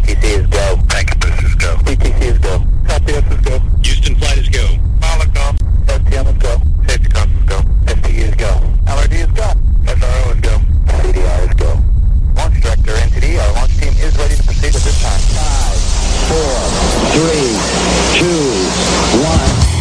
ATC is go. Incubus is go. CTC is go. Copy, S is go. Houston flight is go. Pilot go. STM is go. Safety comms is go. STE is go. LRD is go. SRO is go. CDR is go. Launch director, NTD, our launch team is ready to proceed at this time. 5, 4, 3, 2, 1.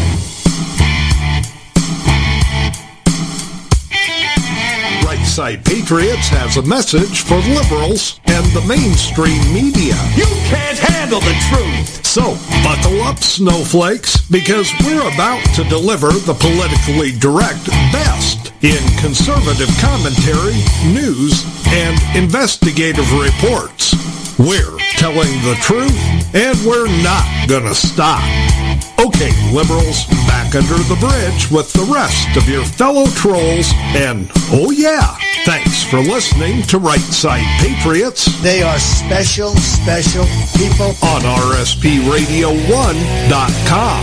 Right Side Patriots has a message for liberals and the mainstream media. You can't handle the truth! So, buckle up, snowflakes, because we're about to deliver the politically direct best in conservative commentary, news, and investigative reports. We're telling the truth, and we're not gonna stop. Okay, liberals, back under the bridge with the rest of your fellow trolls, and oh yeah, thanks for listening to Right Side Patriots. They are special people On RSPRadio1.com.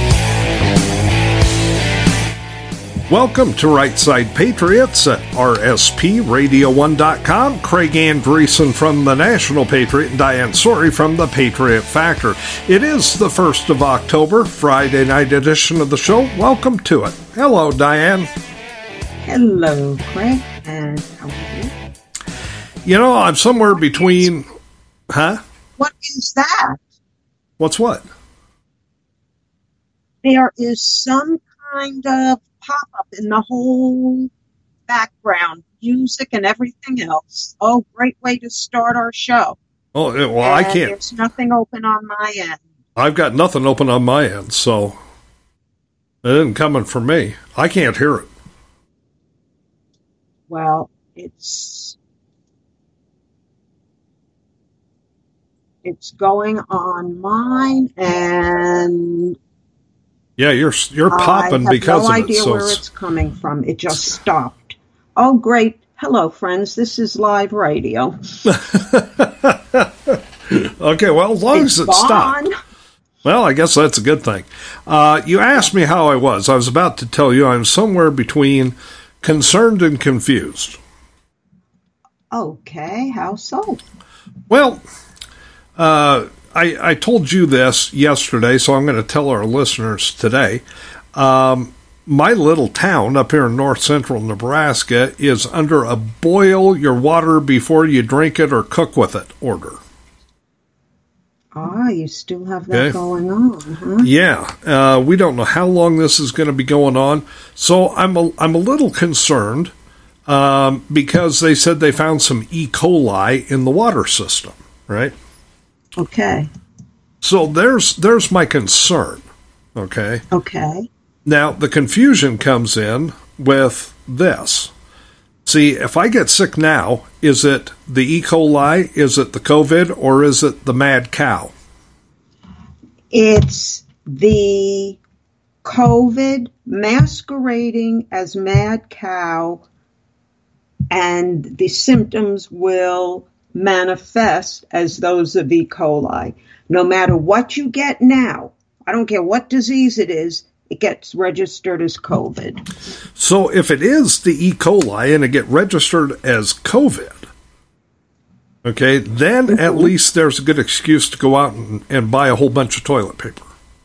Welcome to Right Side Patriots at RSPRadio1.com. Craig Andreessen from the National Patriot and Diane Sori from the Patriot Factor. It is the 1st of October, Friday night edition of the show. Welcome to it. Hello, Diane. Hello, Craig. And how are you? You know, I'm somewhere between... Huh? What is that? What's what? There is some kind of pop-up in the whole background, music and everything else. Oh, great way to start our show. Oh, well, I can't. There's nothing open on my end. I've got nothing open on my end, so it isn't coming from me. I can't hear it. Well, it's going on mine, and Yeah, you're popping because of it. I have no idea where it's coming from. It just stopped. Oh, great. Hello, friends. This is live radio. Okay, well, as long as it stopped. Well, I guess that's a good thing. You asked me how I was. I was about to tell you I'm somewhere between concerned and confused. Okay, how so? Well, I told you this yesterday, so I'm going to tell our listeners today. My little town up here in north central Nebraska is under a boil your water before you drink it or cook with it order. Ah, you still have that going on, huh? Yeah, we don't know how long this is going to be going on, so I'm a little concerned because they said they found some E. coli in the water system, right? Okay. So there's my concern, okay? Okay. Now, the confusion comes in with this. See, if I get sick now, is it the E. coli, is it the COVID, or is it the mad cow? It's the COVID masquerading as mad cow, and the symptoms will manifest as those of E. coli. No matter what you get now, I don't care what disease it is, it gets registered as COVID. So if it is the E. coli and it get registered as COVID, okay, then at least there's a good excuse to go out and buy a whole bunch of toilet paper.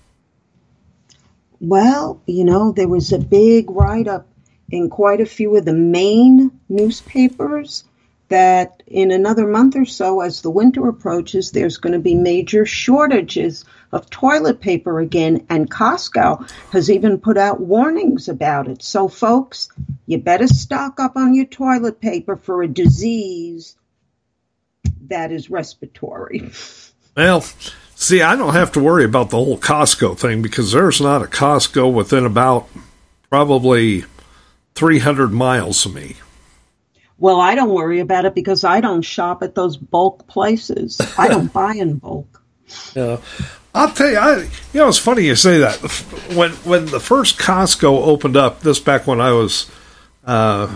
Well, you know, there was a big write-up in quite a few of the main newspapers that in another month or so, as the winter approaches, there's going to be major shortages of toilet paper again, and Costco has even put out warnings about it. So, folks, you better stock up on your toilet paper for a disease that is respiratory. Well, see, I don't have to worry about the whole Costco thing because there's not a Costco within about probably 300 miles of me. Well, I don't worry about it because I don't shop at those bulk places. I don't buy in bulk. Yeah. I'll tell you, it's funny you say that. When the first Costco opened up, this back when I was, I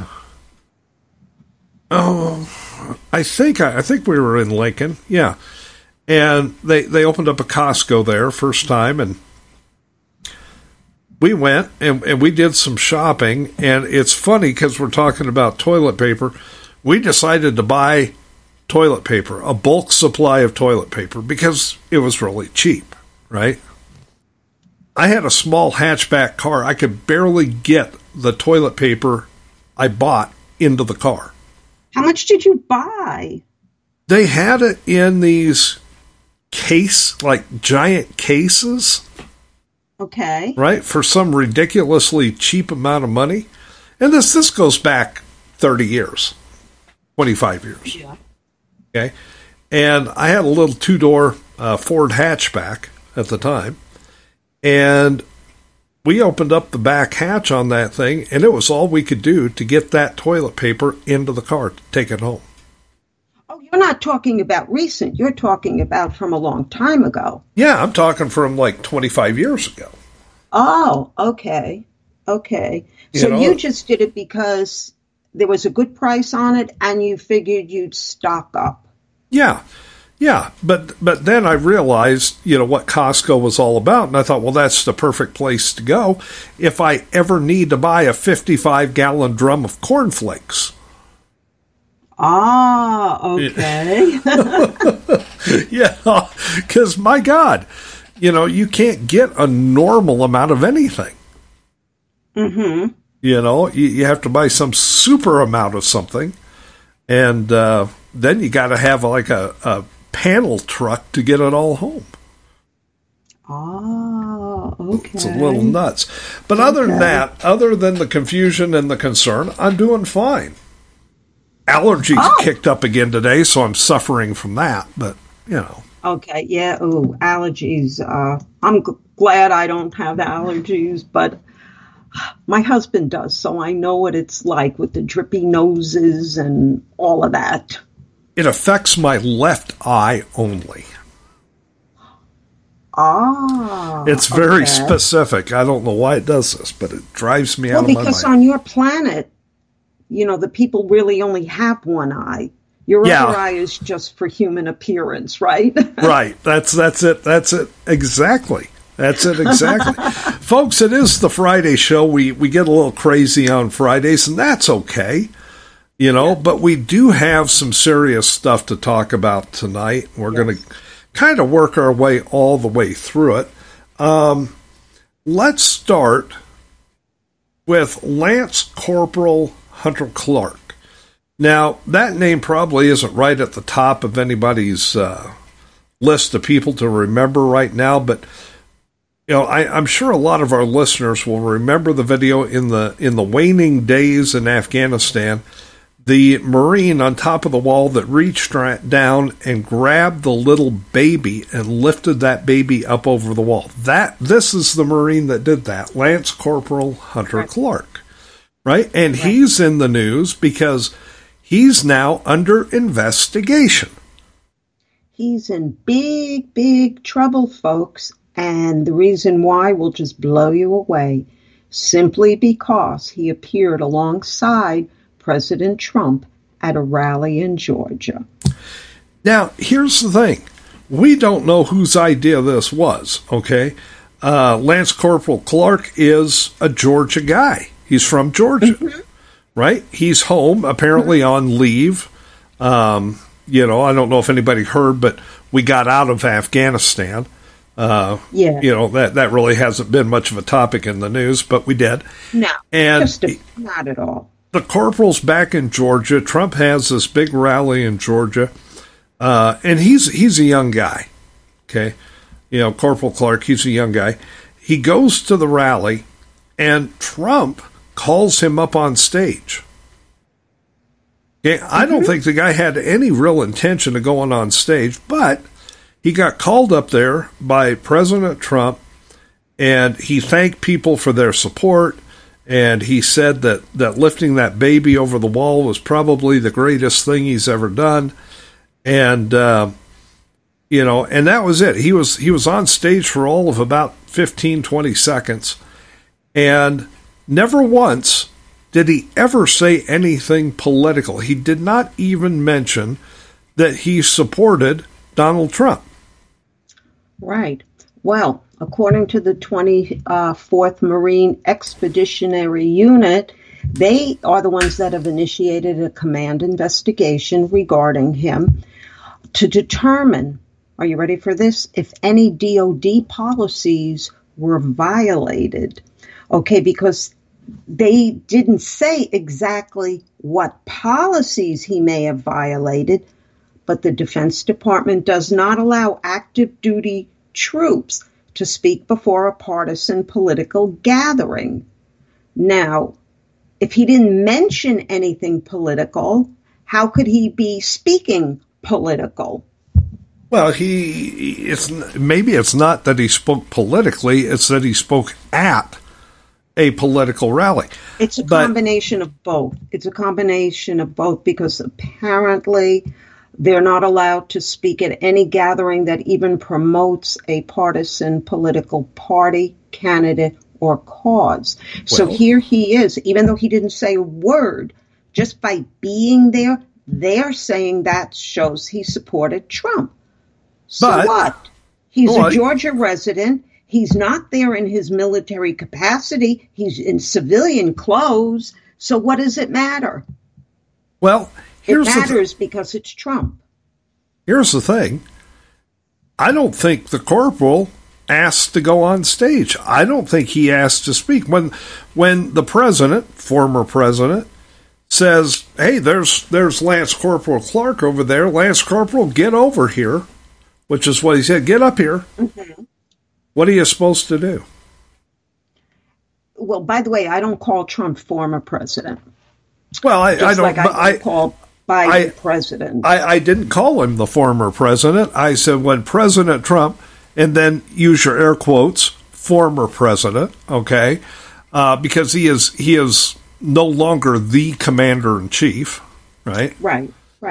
think we were in Lincoln, yeah. And they opened up a Costco there first time, and we went and we did some shopping, and it's funny because we're talking about toilet paper. We decided to buy toilet paper, a bulk supply of toilet paper, because it was really cheap, right? I had a small hatchback car. I could barely get the toilet paper I bought into the car. How much did you buy? They had it in these giant cases. Okay. Right? For some ridiculously cheap amount of money. And this goes back 30 years, 25 years. Yeah. Okay. And I had a little 2-door Ford hatchback at the time. And we opened up the back hatch on that thing, and it was all we could do to get that toilet paper into the car to take it home. Oh, you're not talking about recent. You're talking about from a long time ago. Yeah, I'm talking from like 25 years ago. Oh, okay. Okay. So you just did it because there was a good price on it and you figured you'd stock up. Yeah. Yeah. But then I realized, what Costco was all about. And I thought, well, that's the perfect place to go if I ever need to buy a 55-gallon drum of cornflakes. Ah, okay. Yeah, because my God, you can't get a normal amount of anything. Mm-hmm. You have to buy some super amount of something, and then you got to have like a panel truck to get it all home. Oh, okay. It's a little nuts. But other than that, other than the confusion and the concern, I'm doing fine. Allergies kicked up again today, so I'm suffering from that, but, Okay, yeah, allergies. I'm glad I don't have allergies, but my husband does, so I know what it's like with the drippy noses and all of that. It affects my left eye only. It's very specific. I don't know why it does this, but it drives me out of my mind. Because on your planet, the people really only have one eye. Your other eye is just for human appearance, right? Right. That's it. That's it. Exactly. That's it. Exactly. Folks, it is the Friday show. We get a little crazy on Fridays, and that's okay. But we do have some serious stuff to talk about tonight. We're going to kind of work our way all the way through it. Let's start with Lance Corporal Hunter Clark. Now, that name probably isn't right at the top of anybody's list of people to remember right now, but I'm sure a lot of our listeners will remember the video in the waning days in Afghanistan. The Marine on top of the wall that reached down and grabbed the little baby and lifted that baby up over the wall. This is the Marine that did that, Lance Corporal Hunter Clark, right? And he's in the news because he's now under investigation. He's in big, big trouble, folks, and the reason why will just blow you away, simply because he appeared alongside President Trump at a rally in Georgia. Now, here's the thing. We don't know whose idea this was, okay? Lance Corporal Clark is a Georgia guy. He's from Georgia, right? He's home, apparently on leave. I don't know if anybody heard, but we got out of Afghanistan. That really hasn't been much of a topic in the news, but we did. No, and not at all. The corporal's back in Georgia. Trump has this big rally in Georgia, and he's a young guy. Okay, Corporal Clark, he's a young guy. He goes to the rally, and Trump calls him up on stage. Okay, I don't think the guy had any real intention of going on stage, but he got called up there by President Trump, and he thanked people for their support. And he said that lifting that baby over the wall was probably the greatest thing he's ever done. And, and that was it. He was on stage for all of about 15, 20 seconds. And never once did he ever say anything political. He did not even mention that he supported Donald Trump. Right. Well, according to the 24th Marine Expeditionary Unit, They are the ones that have initiated a command investigation regarding him to determine, are you ready for this, if any DOD policies were violated. Okay, because they didn't say exactly what policies he may have violated, but the Defense Department does not allow active duty troops to speak before a partisan political gathering. Now, if he didn't mention anything political, how could he be speaking political? Well, maybe it's not that he spoke politically, it's that he spoke at a political rally. It's a combination of both. It's a combination of both because apparently they're not allowed to speak at any gathering that even promotes a partisan political party, candidate, or cause. So here he is, even though he didn't say a word, just by being there, they're saying that shows he supported Trump. So what? He's a Georgia resident. He's not there in his military capacity. He's in civilian clothes. So what does it matter? Well, it matters because it's Trump. Here's the thing. I don't think the corporal asked to go on stage. I don't think he asked to speak. When the president, former president, says, hey, there's Lance Corporal Clark over there. Lance Corporal, get over here, which is what he said. Get up here. Mm-hmm. What are you supposed to do? Well, by the way, I don't call Trump former president. Well, I don't. Like I call Biden president. I didn't call him the former president. I said when President Trump, and then use your air quotes, former president, okay, because he is no longer the commander in chief, right? Right.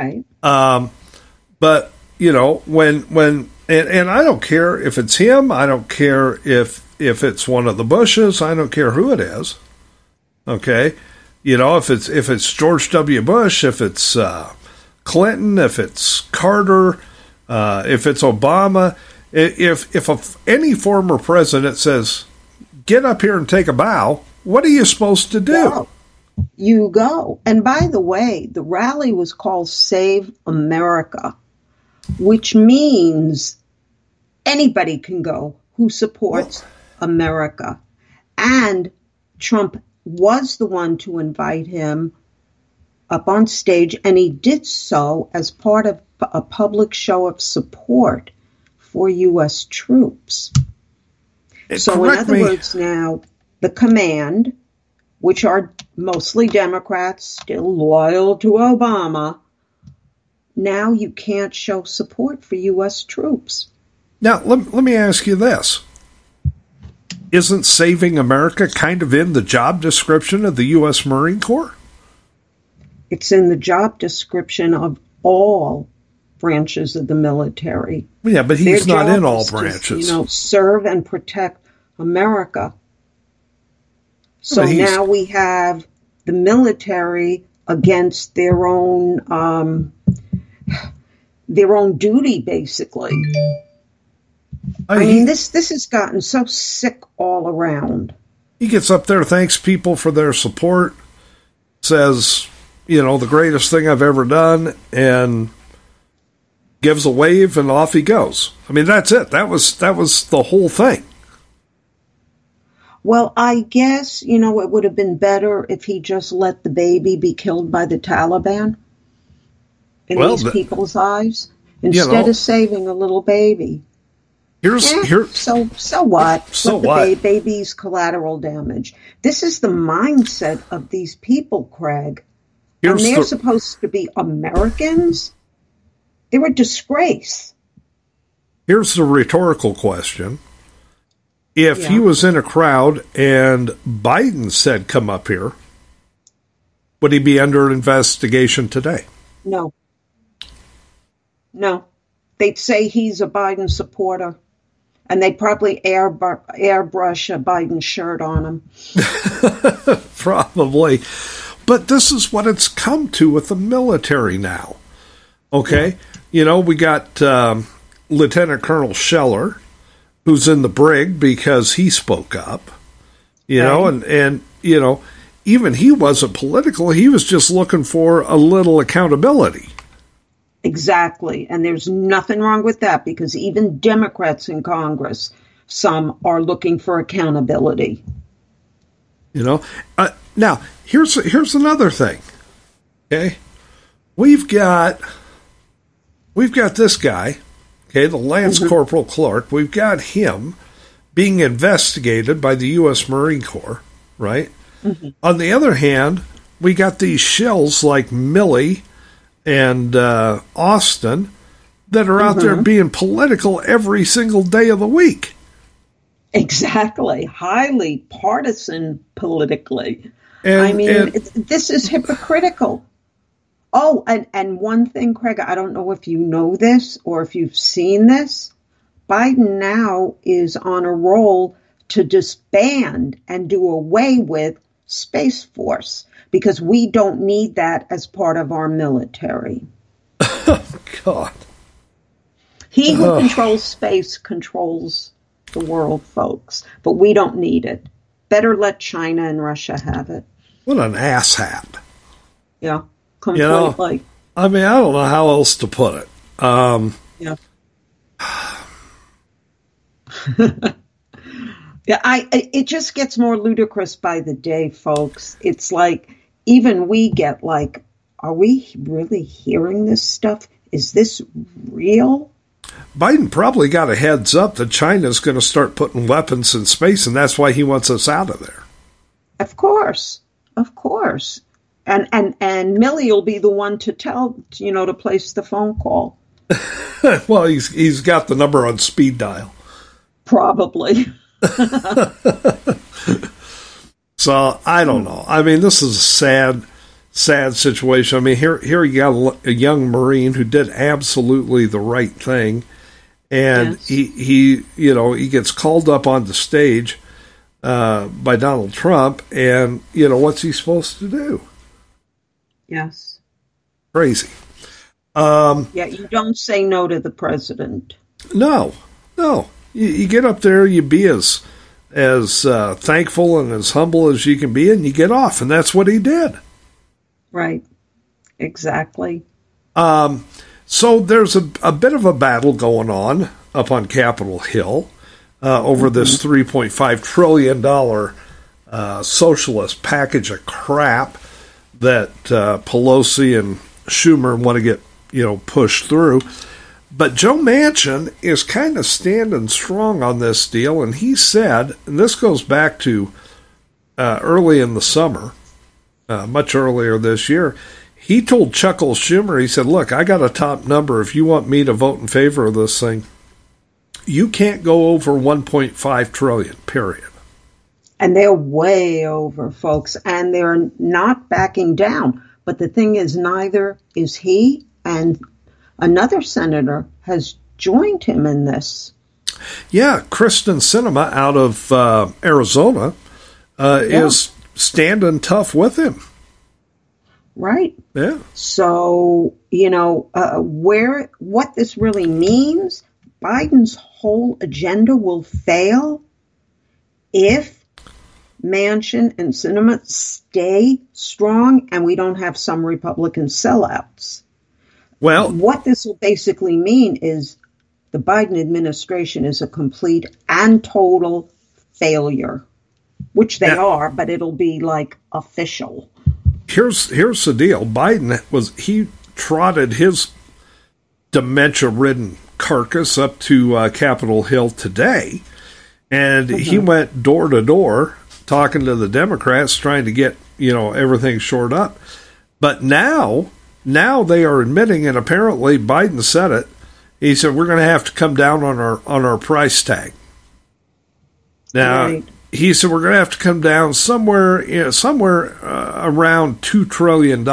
But you know when. And I don't care if it's him. I don't care if it's one of the Bushes. I don't care who it is. Okay, you know if it's George W. Bush, if it's Clinton, if it's Carter, if it's Obama, if any former president says, "Get up here and take a bow," what are you supposed to do? Well, you go. And by the way, the rally was called Save America, which means anybody can go who supports America. And Trump was the one to invite him up on stage, and he did so as part of a public show of support for U.S. troops. So in other words, now the command, which are mostly Democrats, still loyal to Obama, now you can't show support for U.S. troops. Now, let me ask you this. Isn't saving America kind of in the job description of the U.S. Marine Corps? It's in the job description of all branches of the military. Yeah, but he's not in all branches. To, serve and protect America. So now we have the military against their own duty, basically. I mean, this has gotten so sick all around. He gets up there, thanks people for their support, says, the greatest thing I've ever done, and gives a wave, and off he goes. I mean, that's it. That was the whole thing. Well, I guess, it would have been better if he just let the baby be killed by the Taliban in these people's eyes, instead of saving a little baby. So what? So what? The baby's collateral damage. This is the mindset of these people, Craig. And they're supposed to be Americans? They're a disgrace. Here's the rhetorical question. If he was in a crowd and Biden said, come up here, would he be under investigation today? No. They'd say he's a Biden supporter. And they'd probably airbrush a Biden shirt on him. Probably. But this is what it's come to with the military now. Okay? Yeah. We got Lieutenant Colonel Scheller, who's in the brig because he spoke up. And even he wasn't political. He was just looking for a little accountability. Exactly. And there's nothing wrong with that, because even Democrats in Congress, some are looking for accountability. Now, here's another thing. Okay, we've got this guy. Okay, the Lance Corporal Clark. We've got him being investigated by the U.S. Marine Corps, right? Mm-hmm. On the other hand, we got these shills like Milley and Austin that are out there being political every single day of the week. Exactly. Highly partisan politically. This is hypocritical. Oh, and one thing, Craig, I don't know if you know this or if you've seen this. Biden now is on a roll to disband and do away with Space Force, because we don't need that as part of our military. Oh, God. He who controls space controls the world, folks, but we don't need it. Better let China and Russia have it. What an asshat. Yeah, completely. I don't know how else to put it. Yeah. It just gets more ludicrous by the day, folks. It's like, even we get like, are we really hearing this stuff? Is this real? Biden probably got a heads up that China's going to start putting weapons in space, and that's why he wants us out of there. Of course. And Milley will be the one to tell, to place the phone call. Well, he's got the number on speed dial. Probably. So I don't know. This is a sad situation. Here you got a young Marine who did absolutely the right thing, and yes. he gets called up on the stage by Donald Trump, and what's he supposed to do? Yes. Crazy. You don't say no to the president. No. You get up there, you be as thankful and as humble as you can be, and you get off, and that's what he did. Right. Exactly. So there's a bit of a battle going on up on Capitol Hill over this $3.5 trillion socialist package of crap that Pelosi and Schumer want to get pushed through. But Joe Manchin is kind of standing strong on this deal, and he said, and this goes back to early in the summer, much earlier this year, he told Chuckles Schumer, he said, look, I got a top number. If you want me to vote in favor of this thing, you can't go over $1.5 trillion, period. And they're way over, folks, and they're not backing down. But the thing is, neither is he, and another senator has joined him in this. Yeah, Kristen Sinema out of Arizona is standing tough with him. Right. Yeah. So, what this really means, Biden's whole agenda will fail if Manchin and Sinema stay strong and we don't have some Republican sellouts. Well, what this will basically mean is the Biden administration is a complete and total failure, which they are, but it'll be like official. Here's the deal. Biden trotted his dementia-ridden carcass up to Capitol Hill today, and he went door to door talking to the Democrats, trying to get everything shored up. But now they are admitting, and apparently Biden said it. He said we're going to have to come down on our price tag. Now. Right. He said we're going to have to come down somewhere around $2 trillion,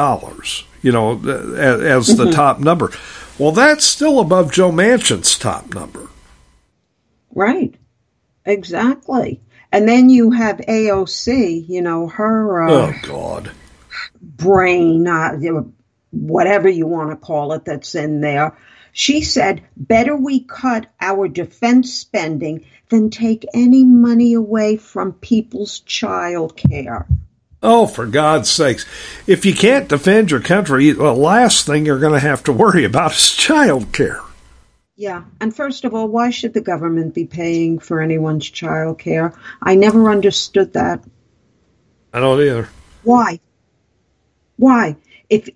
as the top number. Well, that's still above Joe Manchin's top number. Right. Exactly. And then you have AOC, her oh God, brain, whatever you want to call it, that's in there. She said, better we cut our defense spending than take any money away from people's child care. Oh, for God's sakes. If you can't defend your country, the last thing you're going to have to worry about is child care. Yeah, and first of all, why should the government be paying for anyone's child care? I never understood that. I don't either. Why? If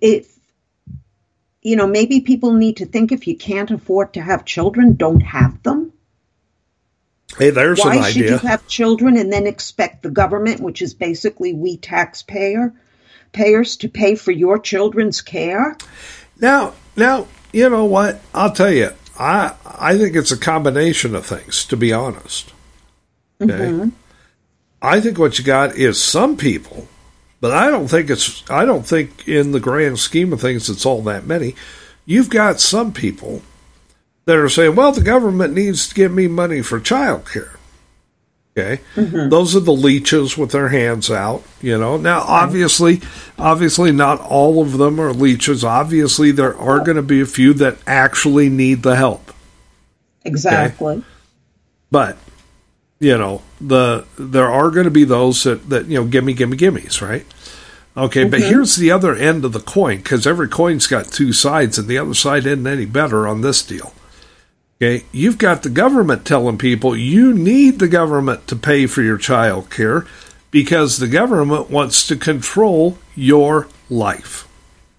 maybe people need to think if you can't afford to have children, don't have them. Hey, there's an idea. Why should you have children and then expect the government, which is basically we payers, to pay for your children's care? Now, you know what? I'll tell you. I think it's a combination of things, to be honest. Okay? Mm-hmm. I think what you got is some people, but I don't think in the grand scheme of things it's all that many. You've got some people that are saying, well, the government needs to give me money for child care. Okay? Mm-hmm. Those are the leeches with their hands out, Now, obviously not all of them are leeches. Obviously, there are going to be a few that actually need the help. Exactly. Okay? But, there are going to be those that gimmes, right? Okay, mm-hmm. But here's the other end of the coin, because every coin's got two sides, and the other side isn't any better on this deal. Okay, you've got the government telling people you need the government to pay for your child care because the government wants to control your life.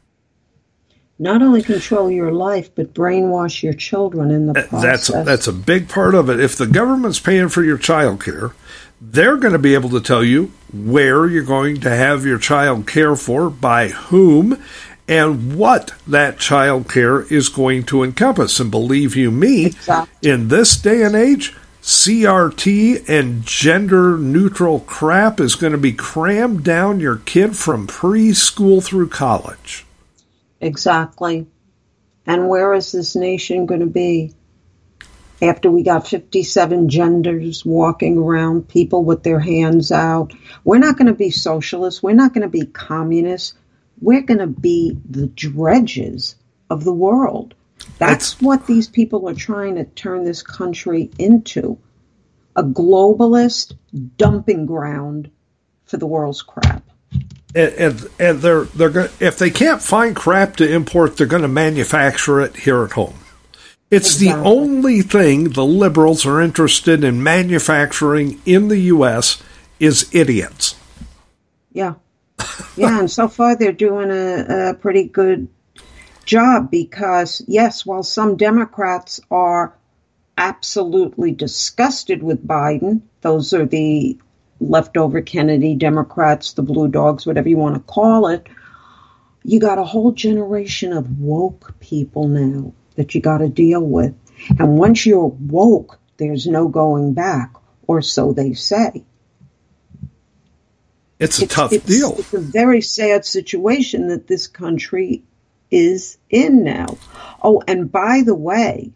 Not only control your life, but brainwash your children in the process. That's a big part of it. If the government's paying for your child care, they're going to be able to tell you where you're going to have your child care for, by whom, and what that child care is going to encompass. And believe you me, exactly. In this day and age, CRT and gender-neutral crap is going to be crammed down your kid from preschool through college. Exactly. And where is this nation going to be after we got 57 genders walking around, people with their hands out? We're not going to be socialists. We're not going to be communists. We're going to be the dredges of the world. That's what these people are trying to turn this country into. A globalist dumping ground for the world's crap. And they're going, if they can't find crap to import, they're going to manufacture it here at home. It's exactly. The only thing the liberals are interested in manufacturing in the U.S. is idiots. Yeah. Yeah, and so far they're doing a pretty good job because, yes, while some Democrats are absolutely disgusted with Biden, those are the leftover Kennedy Democrats, the blue dogs, whatever you want to call it, you got a whole generation of woke people now that you got to deal with. And once you're woke, there's no going back, or so they say. It's a tough deal. It's a very sad situation that this country is in now. Oh, and by the way,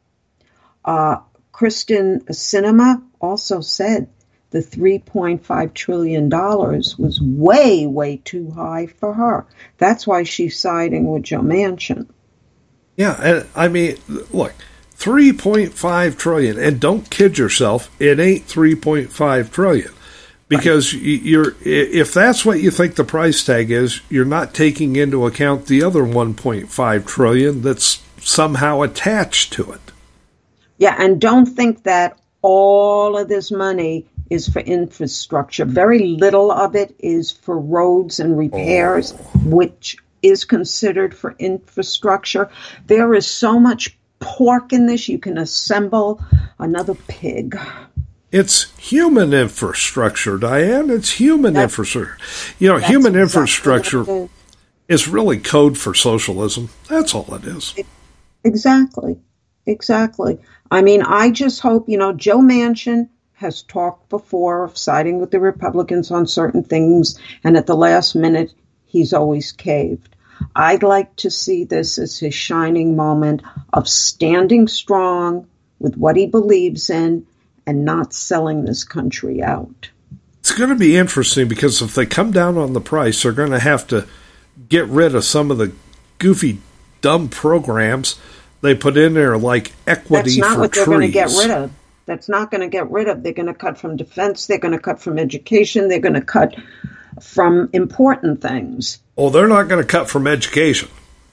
Kristen Sinema also said the $3.5 trillion was way, way too high for her. That's why she's siding with Joe Manchin. Yeah, and I mean, look, $3.5 trillion, and don't kid yourself, it ain't $3.5 trillion. Because if that's what you think the price tag is, you're not taking into account the other $1.5 trillion that's somehow attached to it. Yeah, and don't think that all of this money is for infrastructure. Very little of it is for roads and repairs, which is considered for infrastructure. There is so much pork in this, you can assemble another pig. It's human infrastructure, Diane. It's human infrastructure. Human infrastructure is really code for socialism. That's all it is. Exactly. I mean, I just hope, Joe Manchin has talked before of siding with the Republicans on certain things, and at the last minute, he's always caved. I'd like to see this as his shining moment of standing strong with what he believes in and not selling this country out. It's going to be interesting because if they come down on the price, they're going to have to get rid of some of the goofy, dumb programs they put in there, like equity for trees. That's not what they're going to get rid of. That's not going to get rid of. They're going to cut from defense. They're going to cut from education. They're going to cut from important things. Oh, they're not going to cut from education.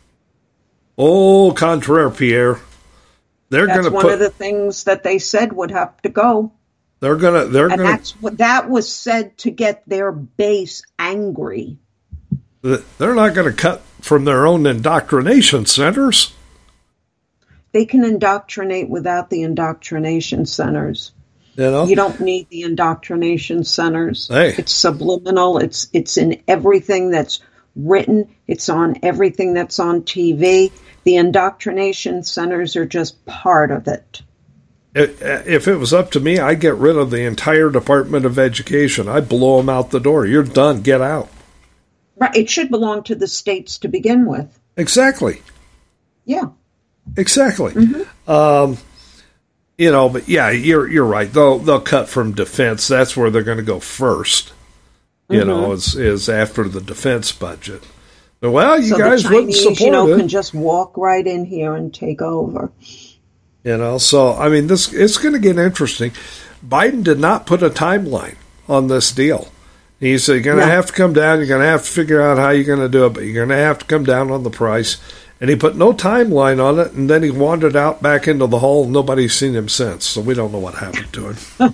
Au contraire, Pierre. That's one of the things that they said would have to go. That was said to get their base angry. They're not going to cut from their own indoctrination centers. They can indoctrinate without the indoctrination centers. You don't need the indoctrination centers. Hey. It's subliminal. It's in everything that's written. It's on everything that's on TV. The indoctrination centers are just part of it. If it was up to me, I'd get rid of the entire Department of Education. I'd blow them out the door. You're done. Get out. Right. It should belong to the states to begin with. Exactly. Yeah. Exactly. Mm-hmm. But yeah, you're right. They'll cut from defense. That's where they're going to go first. Is after the defense budget. Well, you guys wouldn't support it. Can just walk right in here and take over. So I mean, it's going to get interesting. Biden did not put a timeline on this deal. He said you're going to have to come down. You're going to have to figure out how you're going to do it, but you're going to have to come down on the price. And he put no timeline on it, and then he wandered out back into the hole. Nobody's seen him since, so we don't know what happened to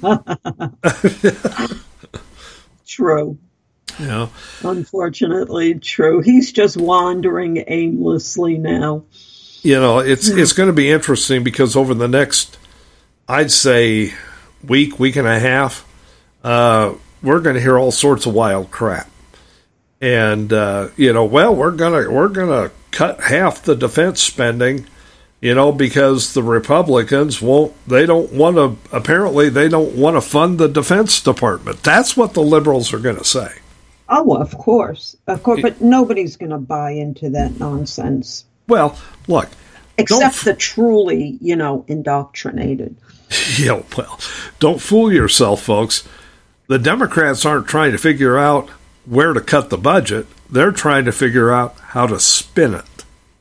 him. True. Yeah. Unfortunately, true. He's just wandering aimlessly now. It's going to be interesting because over the next, I'd say, week and a half, we're going to hear all sorts of wild crap. And we're gonna cut half the defense spending, because the Republicans they don't want to fund the Defense Department. That's what the liberals are going to say. Oh, of course, but nobody's going to buy into that nonsense. Well, look, except the truly, indoctrinated. Yeah, well, don't fool yourself, folks. The Democrats aren't trying to figure out where to cut the budget. They're trying to figure out how to spin it.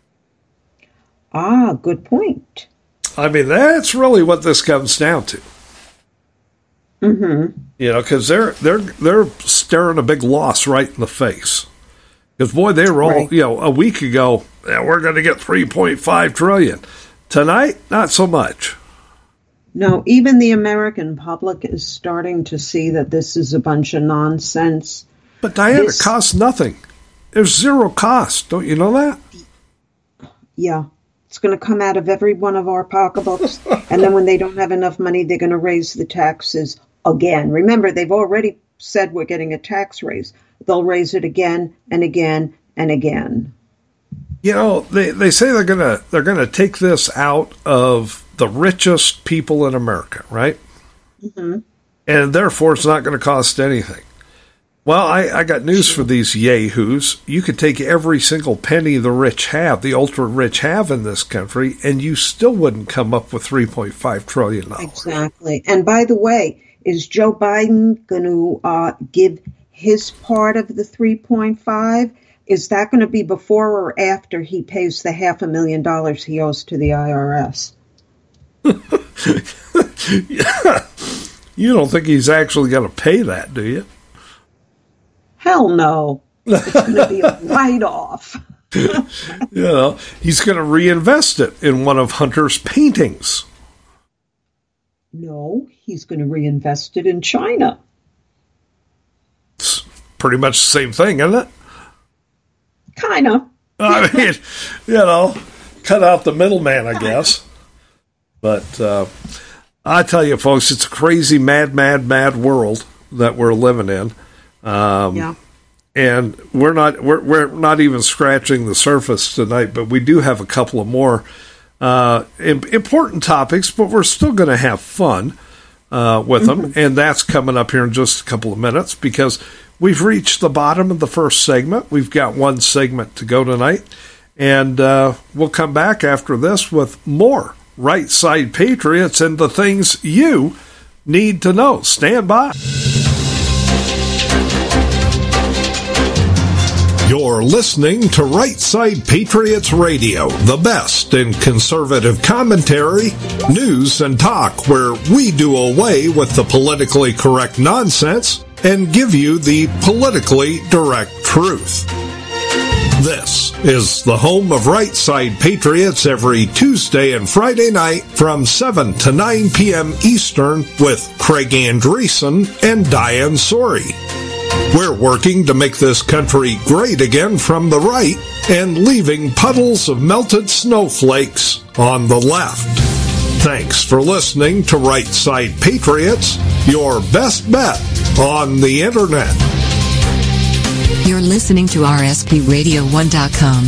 Ah, good point. I mean, that's really what this comes down to. Mm-hmm. Because they're staring a big loss right in the face. Because, boy, they were all, a week ago, we're going to get $3.5 trillion. Tonight, not so much. No, even the American public is starting to see that this is a bunch of nonsense. But, Diana, it costs nothing. There's zero cost. Don't you know that? Yeah. It's going to come out of every one of our pocketbooks. And then when they don't have enough money, they're going to raise the taxes again. Remember, they've already said we're getting a tax raise. They'll raise it again and again and again. They say they're going to take this out of the richest people in America, right? Mm-hmm. And therefore, it's not going to cost anything. Well, I got news for these yahoos. You could take every single penny the rich have, the ultra-rich have in this country, and you still wouldn't come up with $3.5 trillion. Exactly. And by the way, is Joe Biden going to give his part of the 3.5? Is that going to be before or after he pays the $500,000 he owes to the IRS? Yeah. You don't think he's actually going to pay that, do you? Hell no. It's going to be a write-off. He's going to reinvest it in one of Hunter's paintings. No, he's going to reinvest it in China. It's pretty much the same thing, isn't it? Kind of. I mean, cut out the middleman, I guess. But I tell you, folks, it's a crazy, mad world that we're living in. And we're not even scratching the surface tonight, but we do have a couple of more important topics, but we're still going to have fun with them, and that's coming up here in just a couple of minutes because we've reached the bottom of the first segment. We've got one segment to go tonight, and we'll come back after this with more Right Side Patriots and the things you need to know. Stand by. You're listening to Right Side Patriots Radio, the best in conservative commentary, news, and talk, where we do away with the politically correct nonsense and give you the politically direct truth. This is the home of Right Side Patriots every Tuesday and Friday night from 7 to 9 p.m. Eastern with Craig Andreessen and Diane Sori. We're working to make this country great again from the right and leaving puddles of melted snowflakes on the left. Thanks for listening to Right Side Patriots, your best bet on the Internet. You're listening to RSPRadio1.com.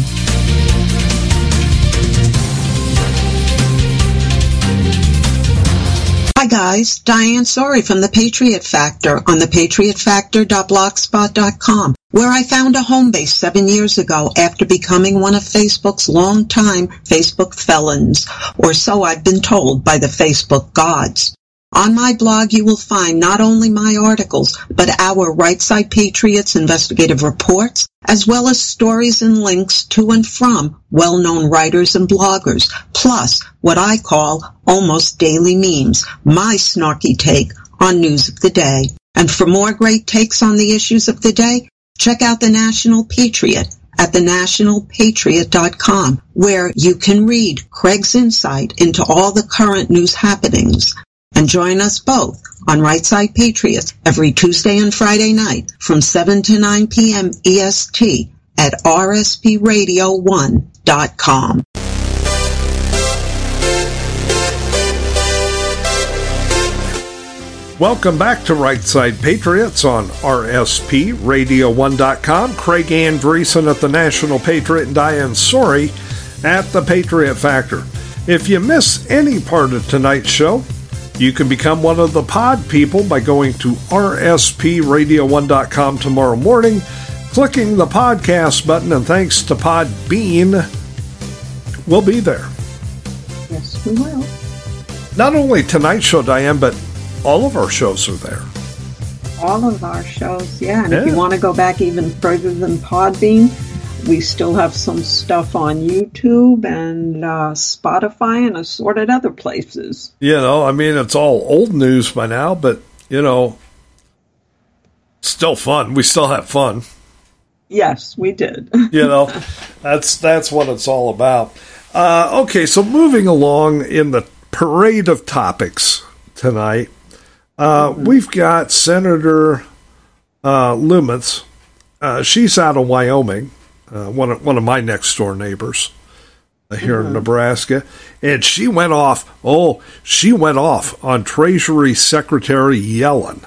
Hi guys, Diane Sori from The Patriot Factor on thepatriotfactor.blogspot.com, where I found a home base 7 years ago after becoming one of Facebook's longtime Facebook felons, or so I've been told by the Facebook gods. On my blog, you will find not only my articles, but our Right Side Patriots investigative reports, as well as stories and links to and from well-known writers and bloggers, plus what I call almost daily memes, my snarky take on news of the day. And for more great takes on the issues of the day, check out The National Patriot at thenationalpatriot.com, where you can read Craig's insight into all the current news happenings. And join us both on Right Side Patriots every Tuesday and Friday night from 7 to 9 p.m. EST at RSPRadio1.com. Welcome back to Right Side Patriots on RSPRadio1.com. Craig Andreessen at the National Patriot and Diane Sori at the Patriot Factor. If you miss any part of tonight's show, you can become one of the pod people by going to RSPRadio1.com tomorrow morning, clicking the podcast button, and thanks to Podbean, we'll be there. Yes, we will. Not only tonight's show, Diane, but all of our shows are there. All of our shows, yeah. And if you want to go back even further than Podbean, we still have some stuff on YouTube and Spotify and assorted other places. You know, I mean, it's all old news by now, but, you know, still fun. We still have fun. Yes, we did. You know, that's what it's all about. Okay, so moving along in the parade of topics tonight, we've got Senator Lummis. She's out of Wyoming. One of my next door neighbors here in Nebraska, and she went off on Treasury Secretary Yellen.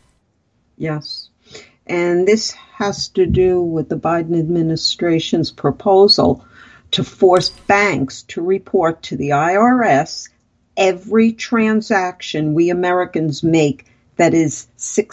Yes, and this has to do with the Biden administration's proposal to force banks to report to the IRS every transaction we Americans make that is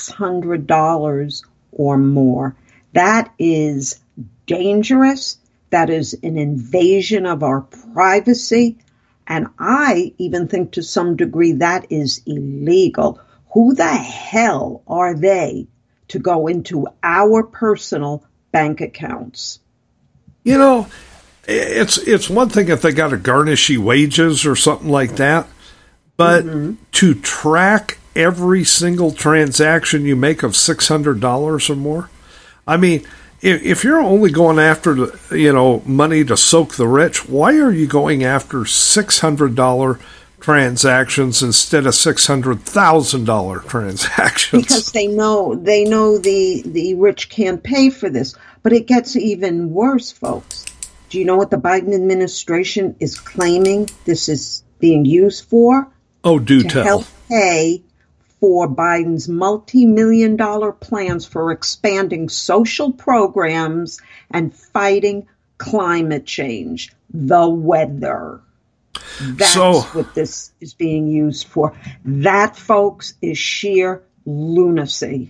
$600 or more. That is dangerous. That is an invasion of our privacy. And I even think to some degree that is illegal. Who the hell are they to go into our personal bank accounts? You know, it's one thing if they got to garnish your wages or something like that, but to track every single transaction you make of $600 or more, I mean, if you're only going after, you know, money to soak the rich, why are you going after $600 transactions instead of $600,000 transactions? Because they know the rich can't pay for this. But it gets even worse, folks. Do you know what the Biden administration is claiming this is being used for? Oh, do tell. To help pay for Biden's multi-million-dollar plans for expanding social programs and fighting climate change, the weather. That's what this is being used for. That, folks, is sheer lunacy.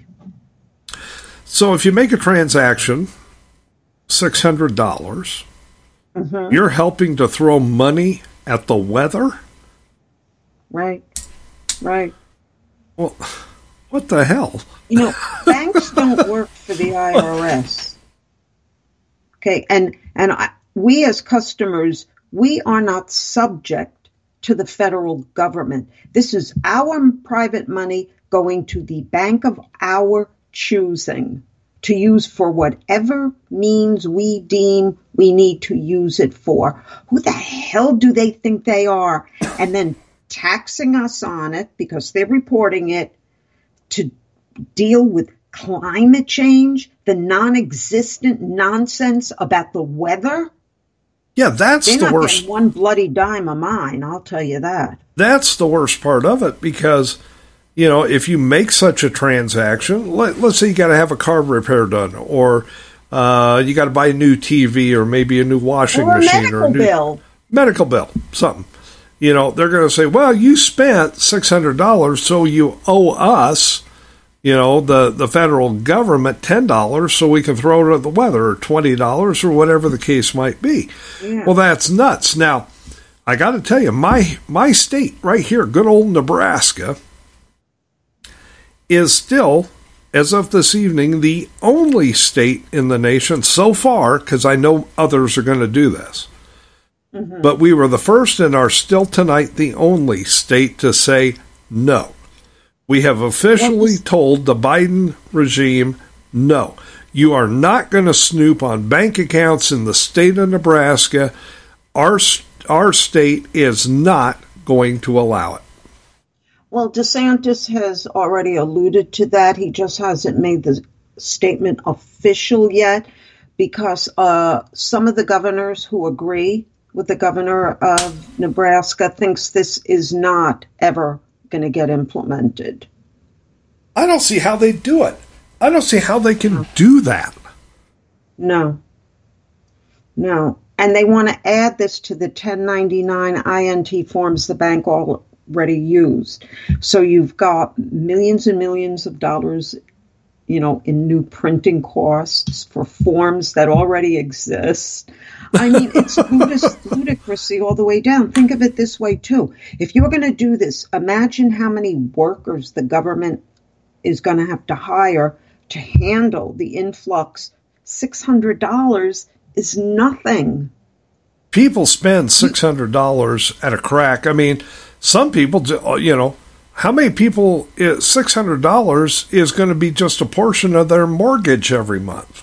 So if you make a transaction, $600, you're helping to throw money at the weather? Right. Well, what the hell? You know, banks don't work for the IRS. Okay, and we as customers, we are not subject to the federal government. This is our private money going to the bank of our choosing to use for whatever means we deem we need to use it for. Who the hell do they think they are? And then taxing us on it because they're reporting it to deal with climate change, the non-existent nonsense about the weather. Yeah, that's They're the not worst. getting one bloody dime of mine, I'll tell you that. That's the worst part of it because, you know, if you make such a transaction, let's say you got to have a car repair done, or you got to buy a new TV, or maybe a new washing machine, or a new medical bill, something. You know, they're going to say, well, you spent $600, so you owe us, you know, the federal government $10 so we can throw it at the weather, or $20, or whatever the case might be. Yeah. Well, that's nuts. Now, I got to tell you, my state right here, good old Nebraska, is still, as of this evening, the only state in the nation so far, because I know others are going to do this, but we were the first and are still tonight the only state to say no. We have officially told the Biden regime, no, you are not going to snoop on bank accounts in the state of Nebraska. Our state is not going to allow it. Well, DeSantis has already alluded to that. He just hasn't made the statement official yet because some of the governors who agree with the governor of Nebraska thinks this is not ever going to get implemented. I don't see how they do it. I don't see how they can do that. No. And they want to add this to the 1099 INT forms the bank already used. So you've got millions and millions of dollars, you know, in new printing costs for forms that already exist. I mean, it's ludicrousy all the way down. Think of it this way, too. If you're going to do this, imagine how many workers the government is going to have to hire to handle the influx. $600 is nothing. People spend $600 at a crack. I mean, some people, you know, how many people, $600 is going to be just a portion of their mortgage every month.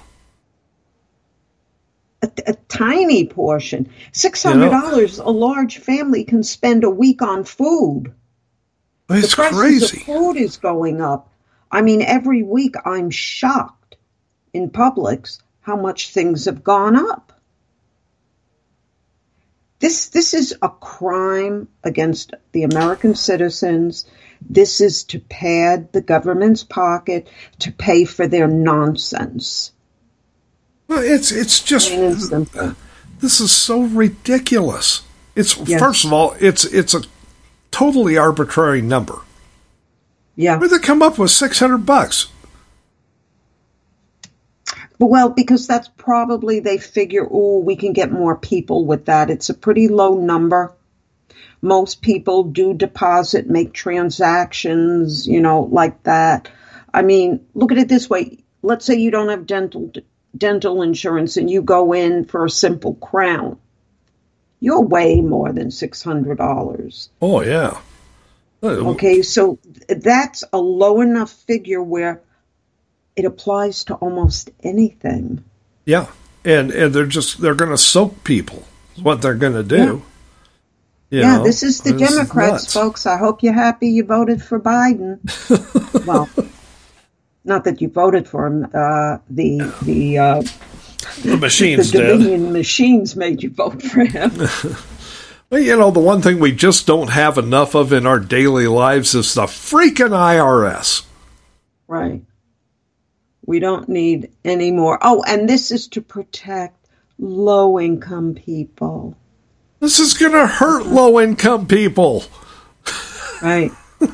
A tiny portion. $600, a large family can spend a week on food. It's the prices crazy. of food is going up. I mean, every week I'm shocked in Publix how much things have gone up. This is a crime against the American citizens. This is to pad the government's pocket to pay for their nonsense. Well, it's just, this is so ridiculous. First of all, it's a totally arbitrary number. Yeah. Where'd they come up with $600? Well, because that's probably, they figure, we can get more people with that. It's a pretty low number. Most people do deposit, make transactions, you know, like that. I mean, look at it this way. Let's say you don't have dental insurance and you go in for a simple crown. You're way more than $600. Oh, yeah. Okay, so that's a low enough figure where it applies to almost anything. Yeah, and they're going to soak people. Is what they're going to do. Yeah, this is the Democrats, folks. I hope you're happy you voted for Biden. Well, not that you voted for him. The machines the did. Dominion machines made you vote for him. Well, you know, the one thing we just don't have enough of in our daily lives is the freaking IRS. Right. We don't need any more. Oh, and this is to protect low-income people. This is going to hurt low-income people. Right.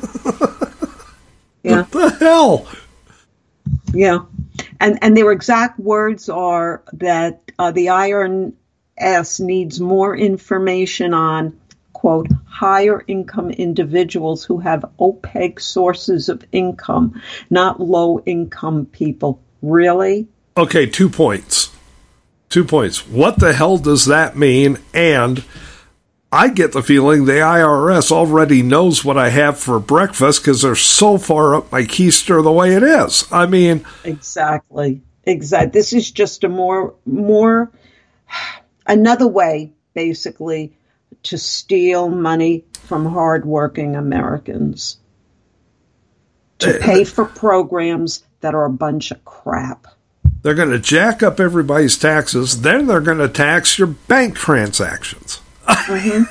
Yeah. What the hell? Yeah. And their exact words are that the IRS needs more information on, quote, higher income individuals who have opaque sources of income, not low income people. Really? Okay, 2 points. 2 points. What the hell does that mean? And I get the feeling the IRS already knows what I have for breakfast because they're so far up my keister the way it is. I mean... Exactly. This is just a more another way, basically, to steal money from hardworking Americans to pay for programs that are a bunch of crap. They're going to jack up everybody's taxes, then they're going to tax your bank transactions. Mm-hmm.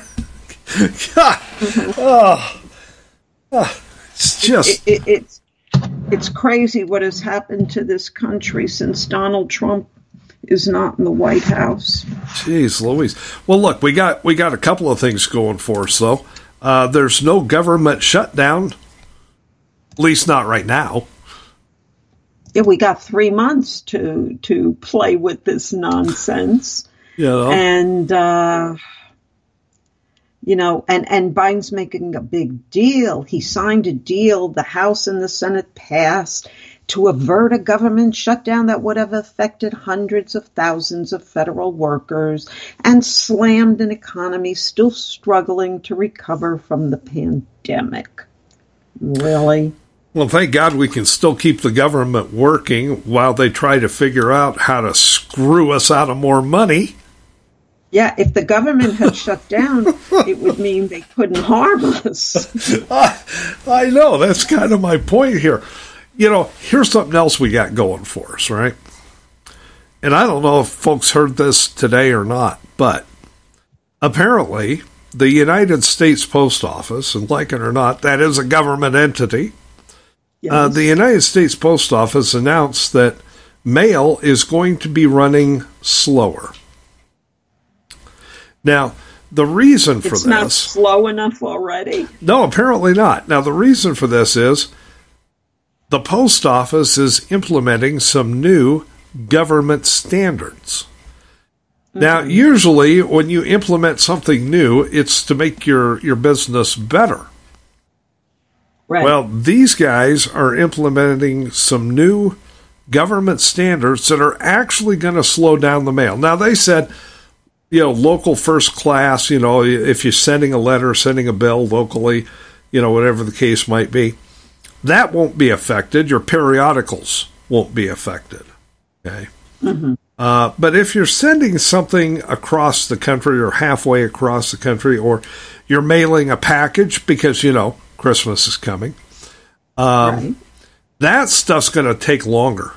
It's just... It's crazy what has happened to this country since Donald Trump is not in the White House. Jeez Louise. Well, look, we got a couple of things going for us, though. There's no government shutdown, at least not right now. Yeah, we got 3 months to play with this nonsense. And, and Biden's making a big deal. He signed a deal the House and the Senate passed to avert a government shutdown that would have affected hundreds of thousands of federal workers and slammed an economy still struggling to recover from the pandemic. Really? Well, thank God we can still keep the government working while they try to figure out how to screw us out of more money. Yeah, if the government had shut down, it would mean they couldn't harm us. I know. That's kind of my point here. Here's something else we got going for us, right? And I don't know if folks heard this today or not, but apparently the United States Post Office, and like it or not, that is a government entity. Yes. The United States Post Office announced that mail is going to be running slower. Now, the reason for this... It's not slow enough already? No, apparently not. Now, the reason for this is the post office is implementing some new government standards. Mm-hmm. Now, usually when you implement something new, it's to make your business better. Right. Well, these guys are implementing some new government standards that are actually going to slow down the mail. Now, they said... local first class, if you're sending a letter, sending a bill locally, whatever the case might be, that won't be affected. Your periodicals won't be affected. Okay. Mm-hmm. But if you're sending something across the country or halfway across the country, or you're mailing a package because, Christmas is coming, right. That stuff's going to take longer.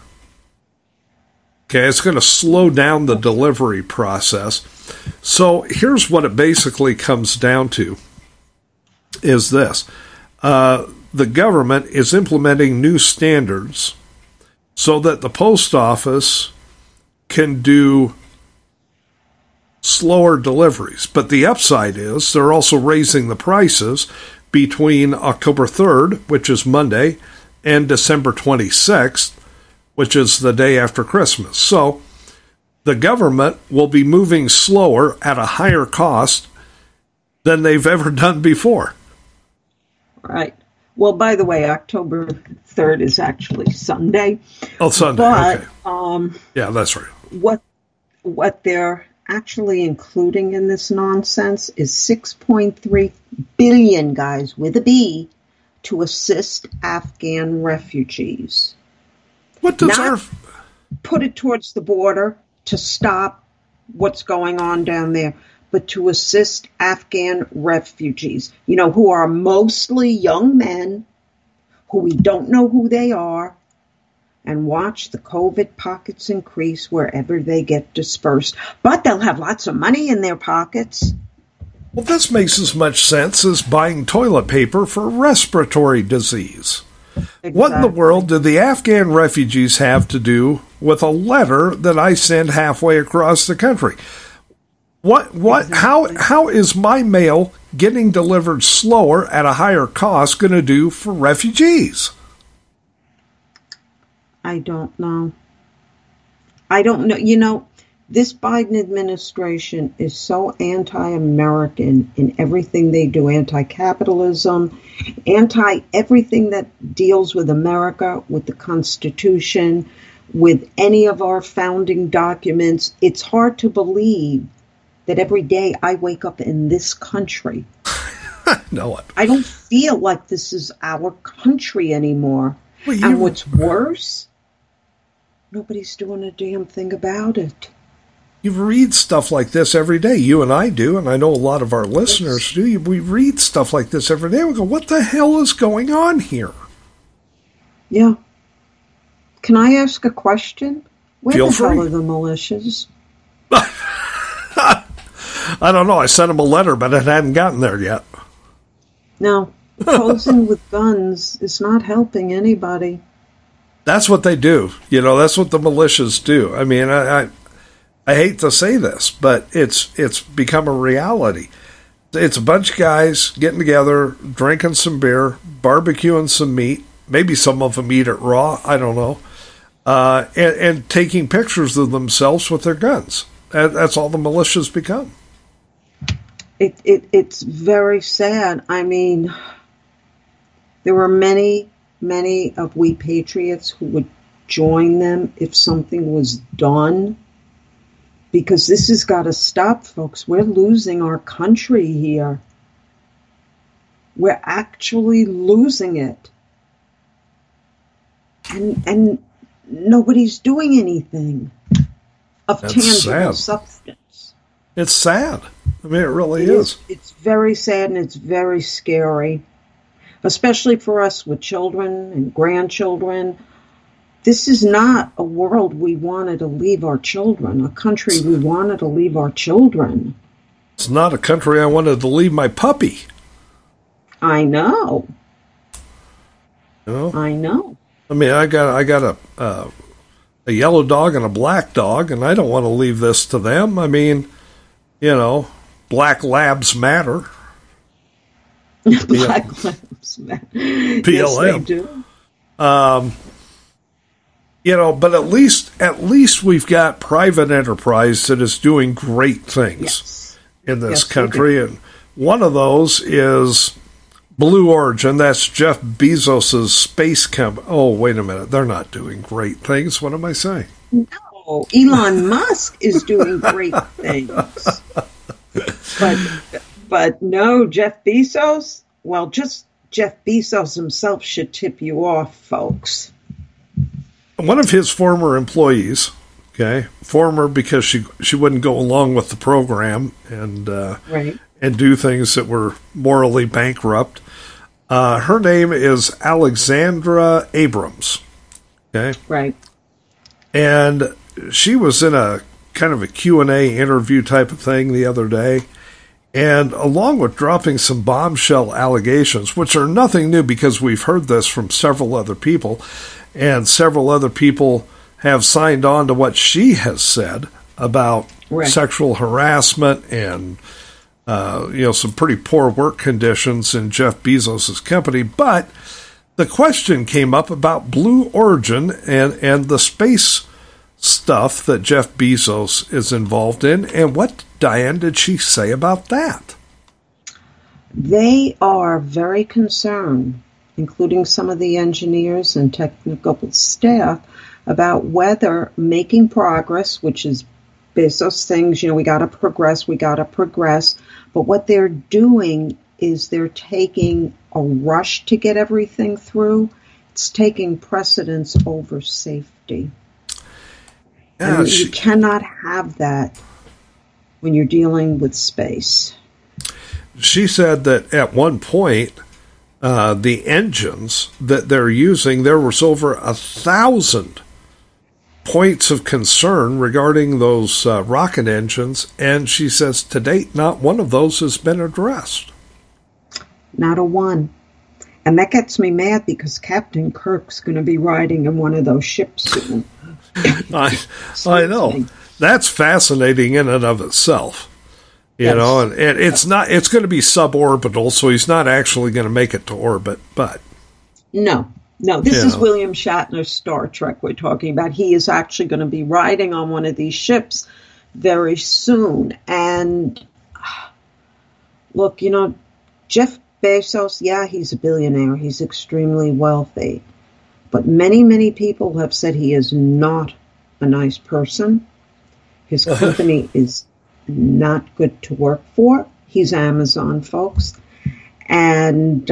Okay, it's going to slow down the delivery process. So here's what it basically comes down to, is this. The government is implementing new standards so that the post office can do slower deliveries. But the upside is they're also raising the prices between October 3rd, which is Monday, and December 26th, which is the day after Christmas. So the government will be moving slower at a higher cost than they've ever done before. Right. Well, by the way, October 3rd is actually Sunday. Oh, Sunday. But, okay. Yeah, that's right. What they're actually including in this nonsense is $6.3 billion, guys, with a B, to assist Afghan refugees. What does Not put it towards the border to stop what's going on down there, but to assist Afghan refugees, who are mostly young men who we don't know who they are, and watch the COVID pockets increase wherever they get dispersed. But they'll have lots of money in their pockets. Well, this makes as much sense as buying toilet paper for respiratory disease. Exactly. What in the world do the Afghan refugees have to do with a letter that I send halfway across the country? Exactly. How is my mail getting delivered slower at a higher cost going to do for refugees? I don't know. This Biden administration is so anti-American in everything they do, anti-capitalism, anti-everything that deals with America, with the Constitution, with any of our founding documents. It's hard to believe that every day I wake up in this country. Know it. I don't feel like this is our country anymore. Well, and what's worse, nobody's doing a damn thing about it. You read stuff like this every day. You and I do, and I know a lot of our listeners do. We read stuff like this every day. We go, what the hell is going on here? Yeah. Can I ask a question? Where Feel the free. hell are the militias? I don't know. I sent them a letter, but it hadn't gotten there yet. No. Posing with guns is not helping anybody. That's what they do. You know, that's what the militias do. I mean, I hate to say this, but it's become a reality. It's a bunch of guys getting together, drinking some beer, barbecuing some meat. Maybe some of them eat it raw. I don't know. And taking pictures of themselves with their guns. That's all the militias become. It's very sad. I mean, there were many of we patriots who would join them if something was done. Because this has got to stop, folks. We're losing our country here. We're actually losing it. And nobody's doing anything of That's tangible sad. substance. It's sad. I mean, it really is. It's very sad and it's very scary, especially for us with children and grandchildren. This is not a world we wanted to leave our children, a country we wanted to leave our children. It's not a country I wanted to leave my puppy. I know. You know? I know. I mean, I got a yellow dog and a black dog, and I don't want to leave this to them. I mean, you know, black labs matter. Black labs matter. BLM. Yes, they do. You know, but at least we've got private enterprise that is doing great things in this country, and one of those is Blue Origin. That's Jeff Bezos' space company. Oh, wait a minute, they're not doing great things. What am I saying? No, Elon Musk is doing great things, but no, Jeff Bezos. Well, just Jeff Bezos himself should tip you off, folks. One of his former employees, okay, former because she wouldn't go along with the program and and do things that were morally bankrupt. Her name is Alexandra Abrams, okay, right, and she was in a kind of a Q&A interview type of thing the other day, and along with dropping some bombshell allegations, which are nothing new because we've heard this from several other people. And several other people have signed on to what she has said about sexual harassment and, some pretty poor work conditions in Jeff Bezos' company. But the question came up about Blue Origin and the space stuff that Jeff Bezos is involved in. And what, Diane, did she say about that? They are very concerned, including some of the engineers and technical staff, about whether making progress, which is Bezos things, we got to progress. But what they're doing is they're taking a rush to get everything through. It's taking precedence over safety. Yeah, you cannot have that when you're dealing with space. She said that at one point, the engines that they're using, there was over 1,000 points of concern regarding those rocket engines, and she says to date, not one of those has been addressed. Not a one. And that gets me mad because Captain Kirk's going to be riding in one of those ships soon. I know. That's fascinating in and of itself. You know, and it's going to be suborbital, so he's not actually going to make it to orbit, but. No, this is William Shatner's Star Trek we're talking about. He is actually going to be riding on one of these ships very soon. And look, Jeff Bezos, he's a billionaire. He's extremely wealthy. But many, many people have said he is not a nice person. His company is not good to work for. He's Amazon, folks. And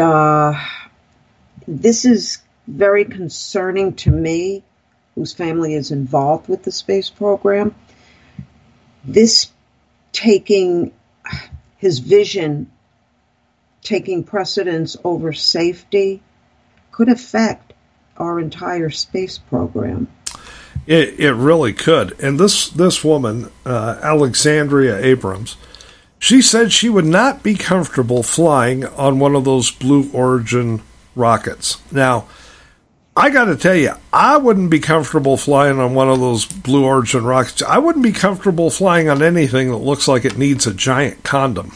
this is very concerning to me, whose family is involved with the space program. This taking his vision, taking precedence over safety, could affect our entire space program. It really could. And this woman, Alexandria Abrams, she said she would not be comfortable flying on one of those Blue Origin rockets. Now, I got to tell you, I wouldn't be comfortable flying on one of those Blue Origin rockets. I wouldn't be comfortable flying on anything that looks like it needs a giant condom.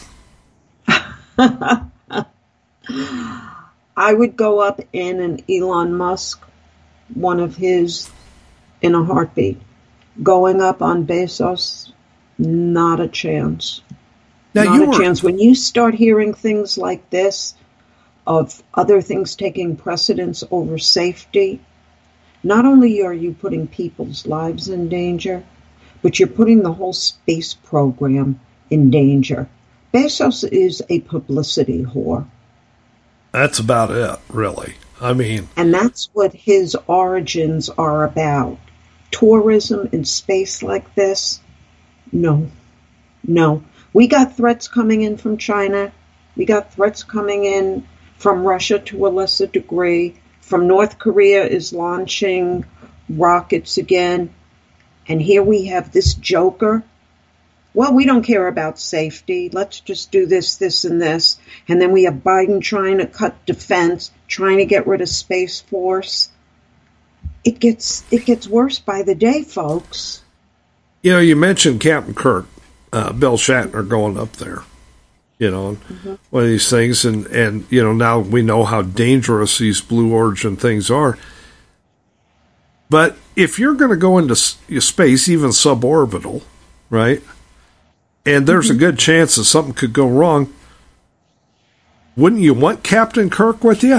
I would go up in an Elon Musk, one of his, in a heartbeat. Going up on Bezos, not a chance. Now, not a chance. When you start hearing things like this, of other things taking precedence over safety, not only are you putting people's lives in danger, but you're putting the whole space program in danger. Bezos is a publicity whore. That's about it, really. I mean... And that's what his origins are about. Tourism in space like this? No. We got threats coming in from China. We got threats coming in from Russia to a lesser degree. From North Korea is launching rockets again. And here we have this joker. Well, we don't care about safety. Let's just do this, this, and this. And then we have Biden trying to cut defense, trying to get rid of Space Force. It gets worse by the day, folks. You know, you mentioned Captain Kirk, Bill Shatner going up there. You know, one of these things, and you know, now we know how dangerous these Blue Origin things are. But if you're going to go into space, even suborbital, right, and there's a good chance that something could go wrong, wouldn't you want Captain Kirk with you?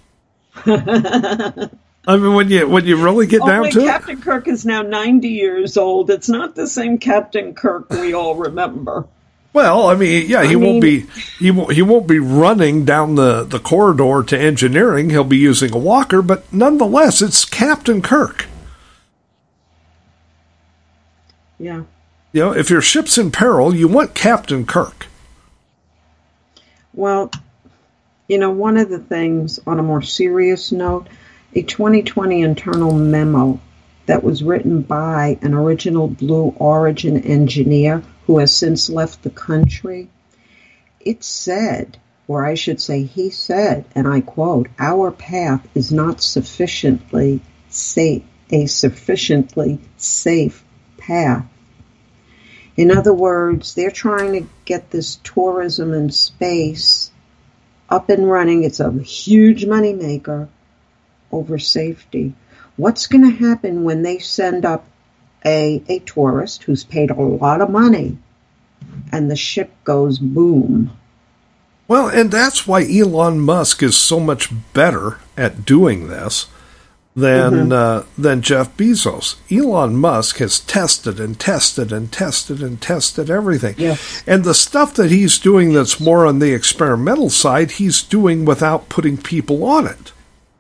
I mean, when you really get down to Captain Kirk is now 90 years old. It's not the same Captain Kirk we all remember. Well, I mean, yeah, he won't be running down the corridor to engineering. He'll be using a walker, but nonetheless, it's Captain Kirk. Yeah. You know, if your ship's in peril, you want Captain Kirk. Well, you know, one of the things, on a more serious note, a 2020 internal memo that was written by an original Blue Origin engineer who has since left the country, it said, or I should say he said, and I quote, "Our path is not sufficiently safe, a sufficiently safe path." In other words, they're trying to get this tourism in space up and running. It's a huge moneymaker over safety. What's going to happen when they send up a tourist who's paid a lot of money and the ship goes boom? Well, and that's why Elon Musk is so much better at doing this than Jeff Bezos. Elon Musk has tested and tested and tested and tested everything. Yes. And the stuff that he's doing that's more on the experimental side, he's doing without putting people on it.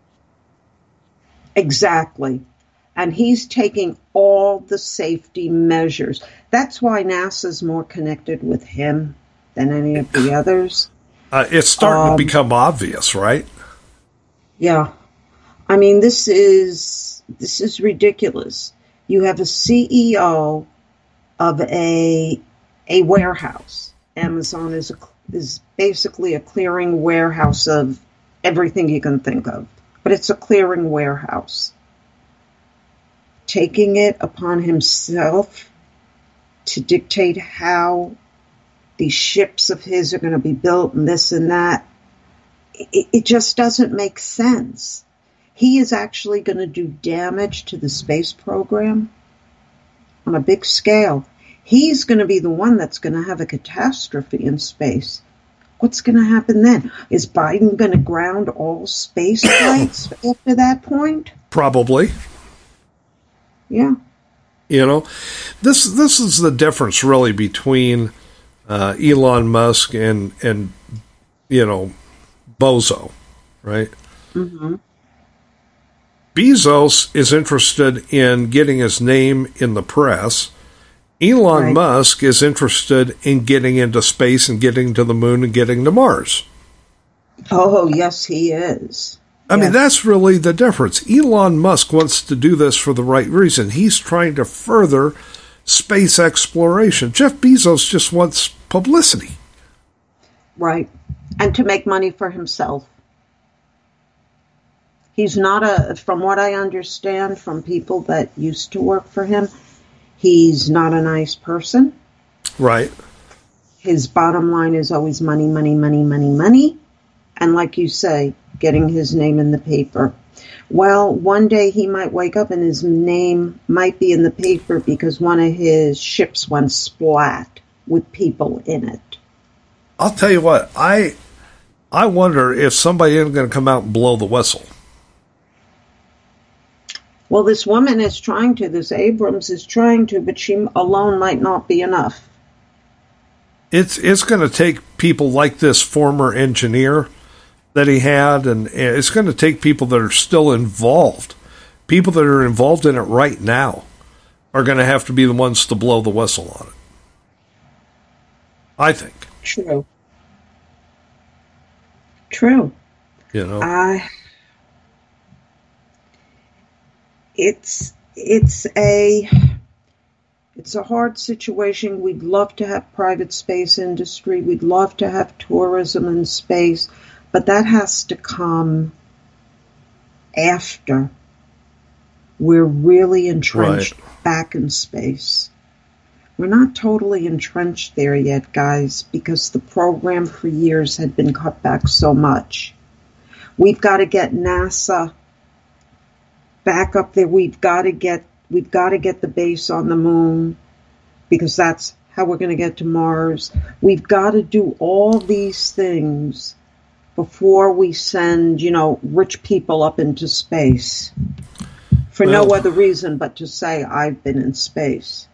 Exactly. And he's taking all the safety measures. That's why NASA's more connected with him than any of the others. It's starting to become obvious, right? Yeah. I mean, this is ridiculous. You have a CEO of a warehouse. Amazon is basically a clearing warehouse of everything you can think of. But it's a clearing warehouse. Taking it upon himself to dictate how these ships of his are going to be built and this and that, it just doesn't make sense. He is actually going to do damage to the space program on a big scale. He's going to be the one that's going to have a catastrophe in space. What's going to happen then? Is Biden going to ground all space flights after that point? Probably. Yeah. You know, this is the difference really between Elon Musk and Bozo, right? Mm-hmm. Bezos is interested in getting his name in the press. Elon Musk is interested in getting into space and getting to the moon and getting to Mars. Oh, yes, he is. I mean, that's really the difference. Elon Musk wants to do this for the right reason. He's trying to further space exploration. Jeff Bezos just wants publicity. Right. And to make money for himself. He's not from what I understand from people that used to work for him, he's not a nice person. Right. His bottom line is always money, money, money, money, money. And like you say, getting his name in the paper. Well, one day he might wake up and his name might be in the paper because one of his ships went splat with people in it. I'll tell you what, I wonder if somebody isn't going to come out and blow the whistle. Well, this woman is trying to, this Abrams is trying to, but she alone might not be enough. It's going to take people like this former engineer that he had, and it's going to take people that are still involved. People that are involved in it right now are going to have to be the ones to blow the whistle on it. I think. True. True. You know? It's a hard situation. We'd love to have private space industry. We'd love to have tourism in space, but that has to come after we're really entrenched back in space. We're not totally entrenched there yet, guys, because the program for years had been cut back so much. We've got to get NASA back up there. We've got to get the base on the moon, because that's how we're going to get to Mars. We've got to do all these things before we send, rich people up into space. For no other reason but to say, I've been in space.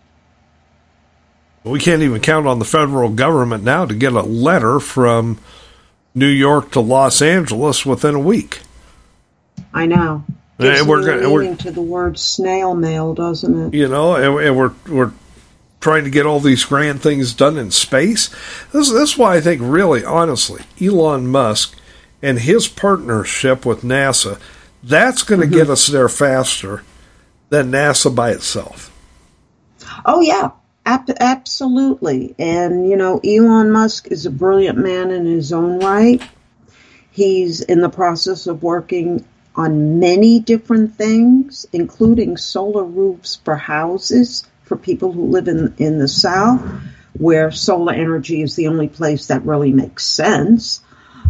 We can't even count on the federal government now to get a letter from New York to Los Angeles within a week. I know. And we're to the word snail mail, doesn't it? And we're trying to get all these grand things done in space. This is why I think, really, honestly, Elon Musk and his partnership with NASA, that's going to get us there faster than NASA by itself. Oh, yeah. Absolutely. And, Elon Musk is a brilliant man in his own right. He's in the process of working on many different things, including solar roofs for houses for people who live in the South, where solar energy is the only place that really makes sense.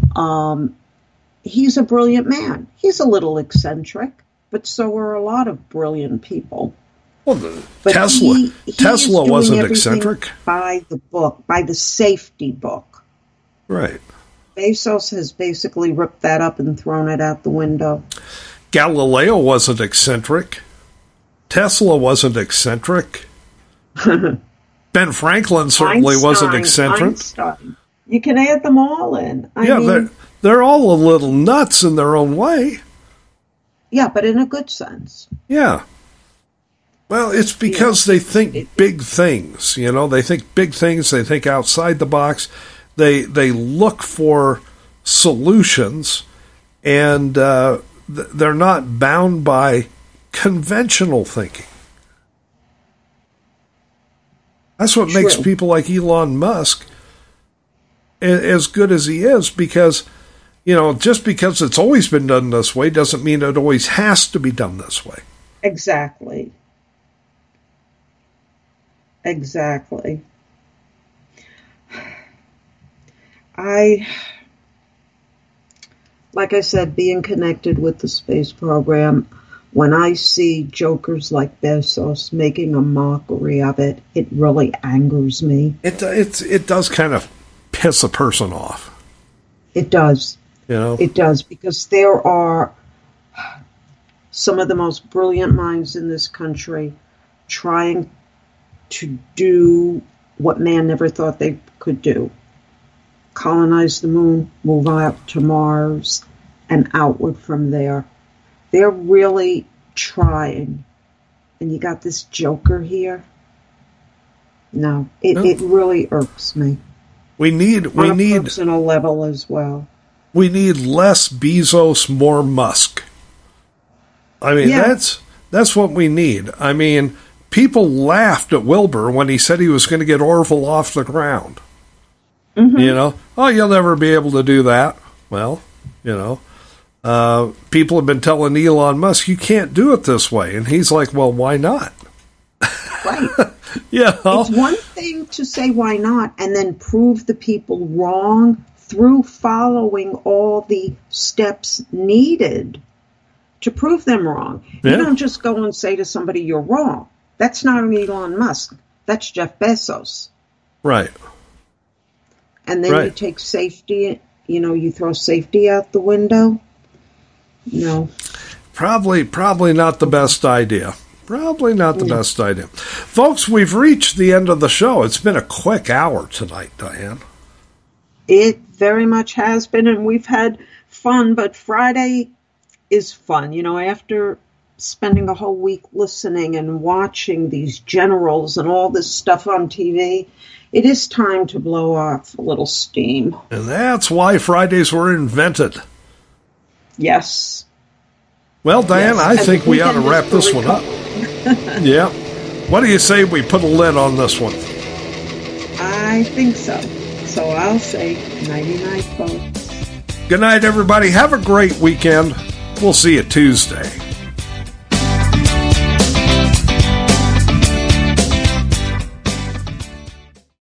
He's a brilliant man. He's a little eccentric, but so are a lot of brilliant people. Well, Tesla wasn't eccentric. By the book, by the safety book. Right. Bezos has basically ripped that up and thrown it out the window. Galileo wasn't eccentric. Tesla wasn't eccentric. Ben Franklin certainly wasn't eccentric. Einstein. You can add them all in. I mean, they're all a little nuts in their own way. Yeah, but in a good sense. Yeah. Well, it's because they think big things, They think big things. They think outside the box. They look for solutions, and they're not bound by conventional thinking. That's what makes people like Elon Musk as good as he is, because, just because it's always been done this way doesn't mean it always has to be done this way. Exactly. Like I said, being connected with the space program, when I see jokers like Bezos making a mockery of it, it really angers me. It does kind of piss a person off. It does. It does, because there are some of the most brilliant minds in this country trying to do what man never thought they could do. Colonize the moon, move out to Mars, and outward from there. They're really trying. And you got this joker here. No, it really irks me. We need on a personal level as well. We need less Bezos, more Musk. I mean, that's what we need. I mean, people laughed at Wilbur when he said he was going to get Orville off the ground. Mm-hmm. You know, oh, you'll never be able to do that. Well, you know, people have been telling Elon Musk, you can't do it this way. And he's like, well, why not? Right. Yeah. It's one thing to say why not and then prove the people wrong through following all the steps needed to prove them wrong. Yeah. You don't just go and say to somebody, you're wrong. That's not Elon Musk. That's Jeff Bezos. Right. And then you take safety, you know, you throw safety out the window. No. Probably not the best idea. Probably not the best idea. Folks, we've reached the end of the show. It's been a quick hour tonight, Diane. It very much has been, and we've had fun, but Friday is fun. You know, after spending a whole week listening and watching these generals and all this stuff on TV, it is time to blow off a little steam. And that's why Fridays were invented. Yes. Well, Diane, I think we ought to wrap this one up. Yeah. What do you say we put a lid on this one? I think so. So I'll say nighty-night, folks. Good night, everybody. Have a great weekend. We'll see you Tuesday.